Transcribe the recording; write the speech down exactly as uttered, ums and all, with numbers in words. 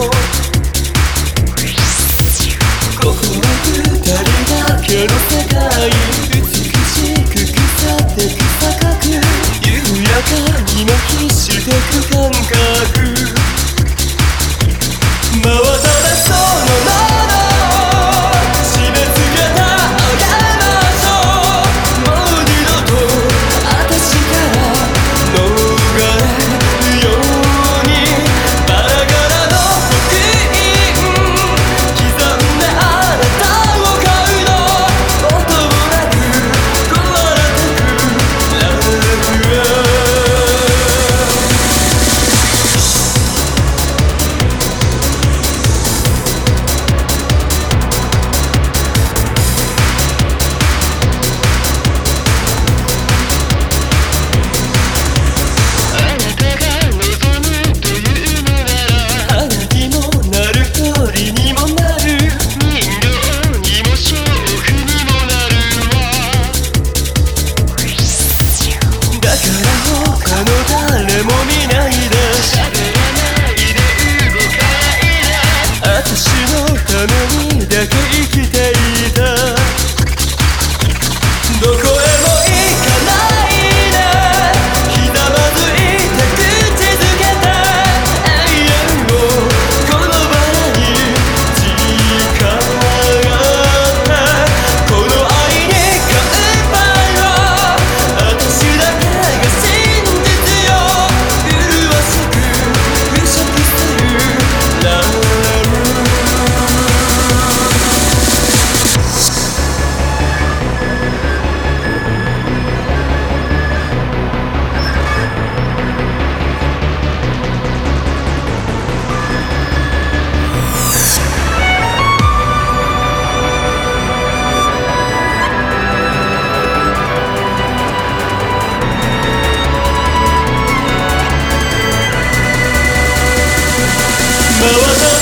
ここは二人だけの世界、美しく腐ってく高く、緩やかに麻痺してく感覚、真綿でそのまま締め付けたあげましょう。もう二度と私から逃れるように、バラバラの刻印刻んであなたを買うの、音もなく壊れてくラブは誰も見ないで喋らないで動かないで、私のためにだけ生きていた。どこへも行かないでひざまずいて口づけて、永遠をこのバラに誓ってこの愛に乾杯を、私だけが真実よ。回った